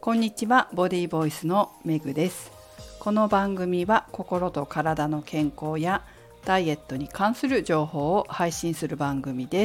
こんにちは、ボディボイスのめぐです。この番組は心と体の健康やダイエットに関する情報を配信する番組です。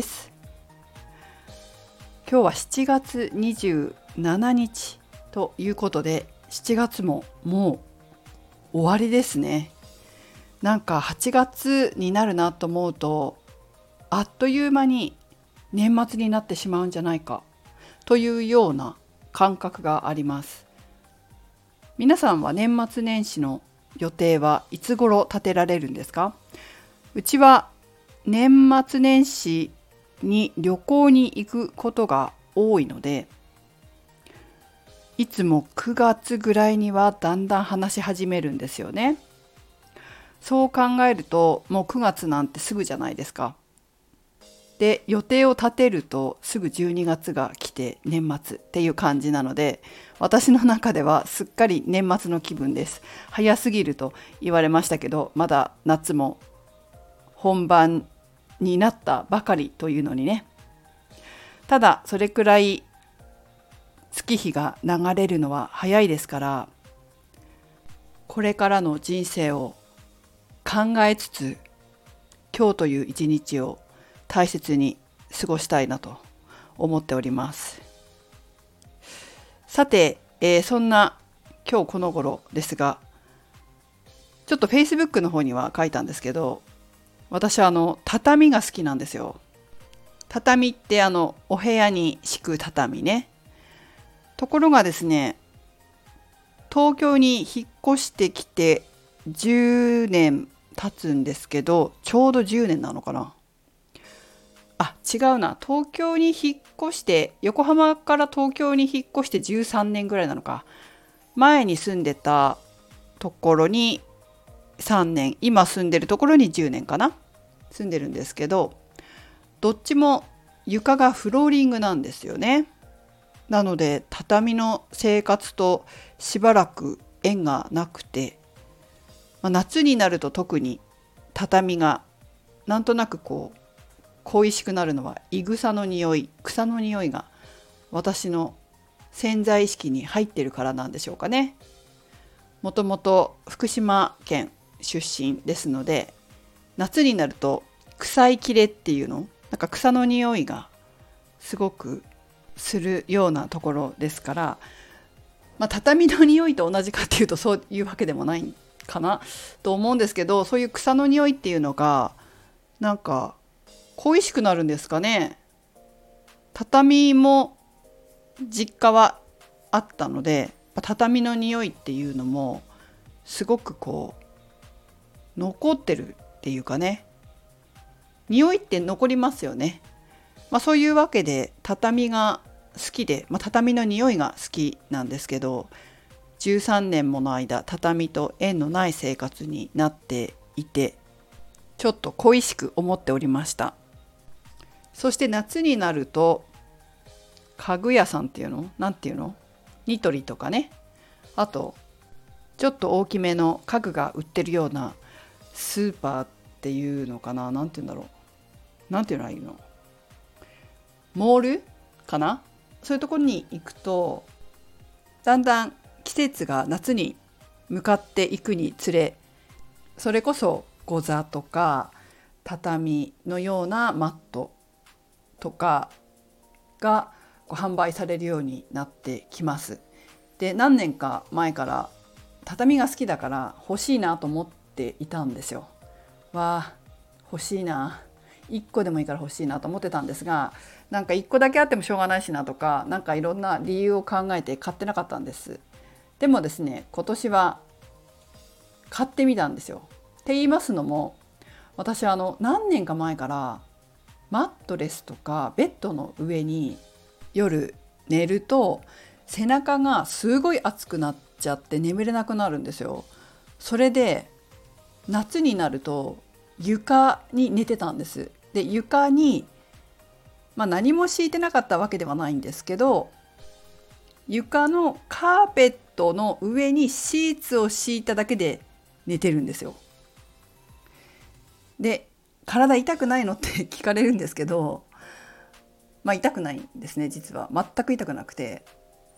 今日は7月27日ということで、7月ももう終わりですね。なんか8月になるなと思うと、あっという間に年末になってしまうんじゃないかというような感覚があります。皆さんは年末年始の予定はいつ頃立てられるんですか？うちは年末年始に旅行に行くことが多いので、いつも9月ぐらいにはだんだん話し始めるんですよね。そう考えるともう9月なんてすぐじゃないですか。で、予定を立てるとすぐ12月が来て年末っていう感じなので、私の中ではすっかり年末の気分です。早すぎると言われましたけど、まだ夏も本番になったばかりというのにね。ただそれくらい月日が流れるのは早いですから、これからの人生を考えつつ、今日という一日を大切に過ごしたいなと思っております。さて、そんな今日この頃ですが、ちょっと Facebook の方には書いたんですけど、私は畳が好きなんですよ。畳ってお部屋に敷く畳ね。ところがですね、東京に引っ越してきて10年経つんですけど、ちょうど10年なのかな。違うな。東京に引っ越して、横浜から東京に引っ越して13年ぐらいなのか。前に住んでたところに3年、今住んでるところに10年かな。住んでるんですけど、どっちも床がフローリングなんですよね。なので、畳の生活としばらく縁がなくて、夏になると特に畳がなんとなく恋しくなるのは、いぐさの匂い、草の匂いが私の潜在意識に入ってるからなんでしょうかね。もともと福島県出身ですので、夏になると草いきれっていうの、なんか草の匂いがすごくするようなところですから、畳の匂いと同じかっていうとそういうわけでもないかなと思うんですけど、そういう草の匂いっていうのがなんか恋しくなるんですかね。畳も実家はあったので、畳の匂いっていうのもすごく残ってるっていうかね、匂いって残りますよね。そういうわけで畳が好きで、畳の匂いが好きなんですけど、13年もの間畳と縁のない生活になっていて、ちょっと恋しく思っておりました。そして夏になると家具屋さんっていうの、なんていうの、ニトリとかね、あとちょっと大きめの家具が売ってるようなスーパーっていうのかな、なんていうんだろう、なんていうのがいいの、モールかな、そういうところに行くと、だんだん季節が夏に向かっていくにつれ、それこそゴザとか畳のようなマットとかが販売されるようになってきます。で、何年か前から畳が好きだから欲しいなと思っていたんですよ。欲しいな、1個でもいいから欲しいなと思ってたんですが、なんか1個だけあってもしょうがないしなとか、なんかいろんな理由を考えて買ってなかったんです。でもですね、今年は買ってみたんですよ。って言いますのも、私何年か前からマットレスとかベッドの上に夜寝ると背中がすごい熱くなっちゃって眠れなくなるんですよ。それで夏になると床に寝てたんです。で、床に何も敷いてなかったわけではないんですけど、床のカーペットの上にシーツを敷いただけで寝てるんですよ。で、体痛くないのって聞かれるんですけど、痛くないんですね。実は全く痛くなくて、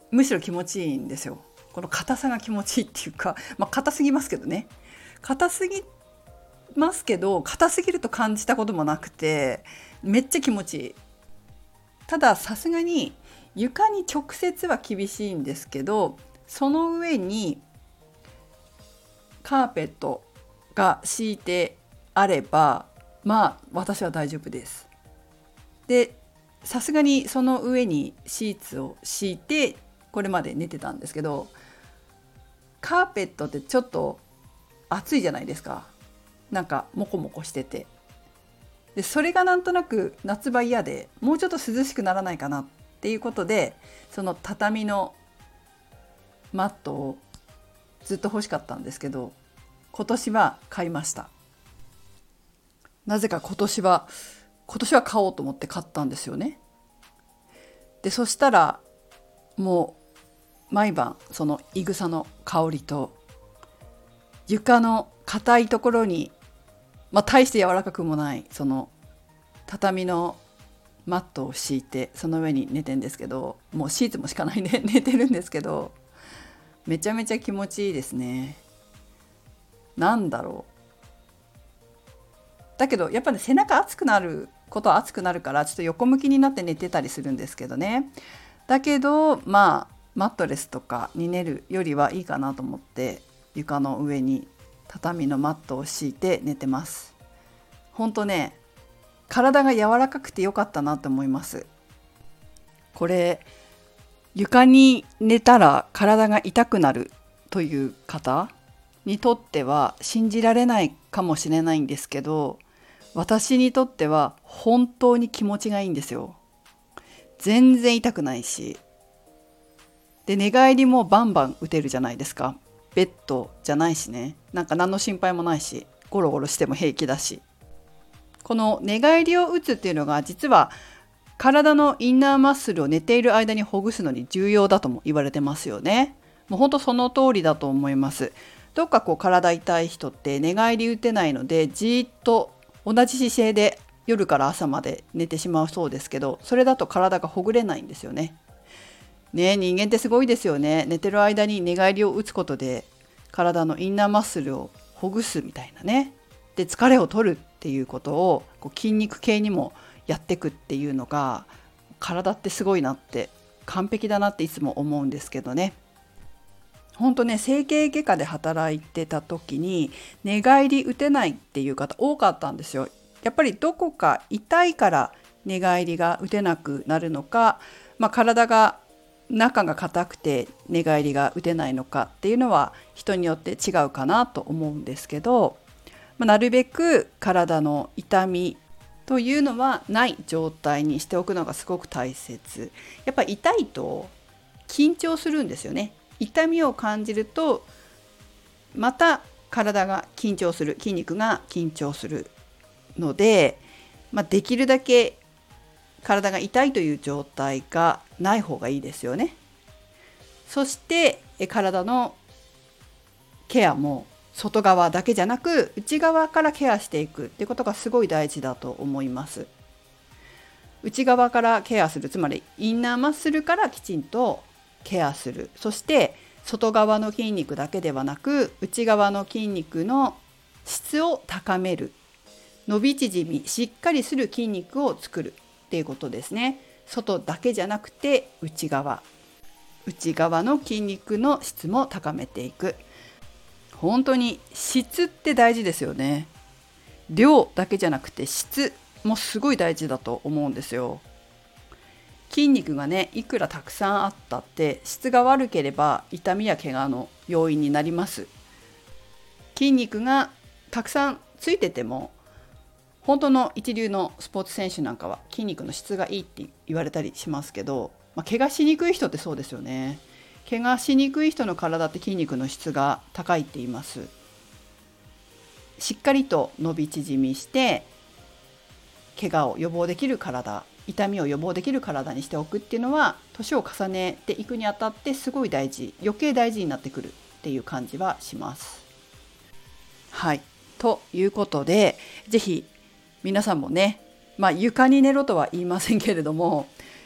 むしろ気持ちいいんですよ。この硬さが気持ちいいっていうか、硬すぎますけどね。硬すぎますけど、硬すぎると感じたこともなくて、めっちゃ気持ちいい。たださすがに床に直接は厳しいんですけど、その上にカーペットが敷いてあれば、私は大丈夫です。で、さすがにその上にシーツを敷いてこれまで寝てたんですけど、カーペットってちょっと暑いじゃないですか。なんかモコモコしてて、でそれがなんとなく夏場嫌で、もうちょっと涼しくならないかなっていうことで、その畳のマットをずっと欲しかったんですけど、今年は買いました。なぜか今年は買おうと思って買ったんですよね。でそしたらもう毎晩そのいぐさの香りと、床の硬いところに、大して柔らかくもないその畳のマットを敷いて、その上に寝てんですけど、もうシーツも敷かないで寝てるんですけど、めちゃめちゃ気持ちいいですね。なんだろう。だけどやっぱり背中熱くなることは熱くなるから、ちょっと横向きになって寝てたりするんですけどね。だけどマットレスとかに寝るよりはいいかなと思って、床の上に畳のマットを敷いて寝てます。ほんとね、体が柔らかくてよかったなと思います。これ床に寝たら体が痛くなるという方にとっては信じられないかもしれないんですけど、私にとっては本当に気持ちがいいんですよ。全然痛くないし、で寝返りもバンバン打てるじゃないですか。ベッドじゃないしね、なんか何の心配もないし、ゴロゴロしても平気だし、この寝返りを打つっていうのが実は体のインナーマッスルを寝ている間にほぐすのに重要だとも言われてますよね。もう本当その通りだと思います。どっか体痛い人って寝返り打てないので、じーっと同じ姿勢で夜から朝まで寝てしまうそうですけど、それだと体がほぐれないんですよね。人間ってすごいですよね。寝てる間に寝返りを打つことで体のインナーマッスルをほぐすみたいなね。で疲れを取るっていうことを筋肉系にもやっていくっていうのが、体ってすごいなって、完璧だなっていつも思うんですけどね。本当ね、整形外科で働いてた時に寝返り打てないっていう方多かったんですよ。やっぱりどこか痛いから寝返りが打てなくなるのか、体が中が硬くて寝返りが打てないのかっていうのは人によって違うかなと思うんですけど、なるべく体の痛みというのはない状態にしておくのがすごく大切。やっぱり痛いと緊張するんですよね。痛みを感じるとまた体が緊張する、筋肉が緊張するので、できるだけ体が痛いという状態がない方がいいですよね。そして体のケアも外側だけじゃなく内側からケアしていくっていうことがすごい大事だと思います。内側からケアする、つまりインナーマッスルからきちんとケアする。そして外側の筋肉だけではなく内側の筋肉の質を高める、伸び縮みしっかりする筋肉を作るっていうことですね。外だけじゃなくて内側の筋肉の質も高めていく。本当に質って大事ですよね。量だけじゃなくて質もすごい大事だと思うんですよ。筋肉がね、いくらたくさんあったって質が悪ければ痛みや怪我の要因になります。筋肉がたくさんついてても、本当の一流のスポーツ選手なんかは筋肉の質がいいって言われたりしますけど、怪我しにくい人ってそうですよね。怪我しにくい人の体って筋肉の質が高いって言います。しっかりと伸び縮みして怪我を予防できる体、痛みを予防できる体にしておくっていうのは、年を重ねていくにあたってすごい大事、余計大事になってくるっていう感じはします。はい、ということで、ぜひ皆さんもね、床に寝ろとは言いませんけれども、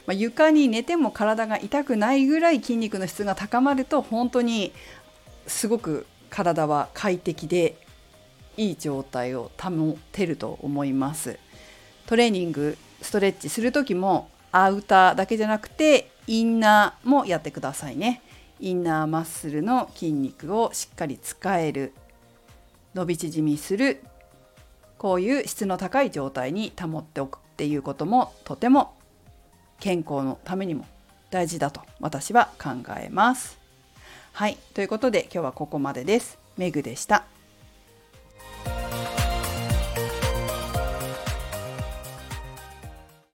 床に寝ても体が痛くないぐらい筋肉の質が高まると本当にすごく体は快適でいい状態を保てると思います。トレーニングストレッチする時もアウターだけじゃなくてインナーもやってくださいね。インナーマッスルの筋肉をしっかり使える、伸び縮みする、こういう質の高い状態に保っておくっていうこともとても健康のためにも大事だと私は考えます。はい、ということで今日はここまでです。メグでした。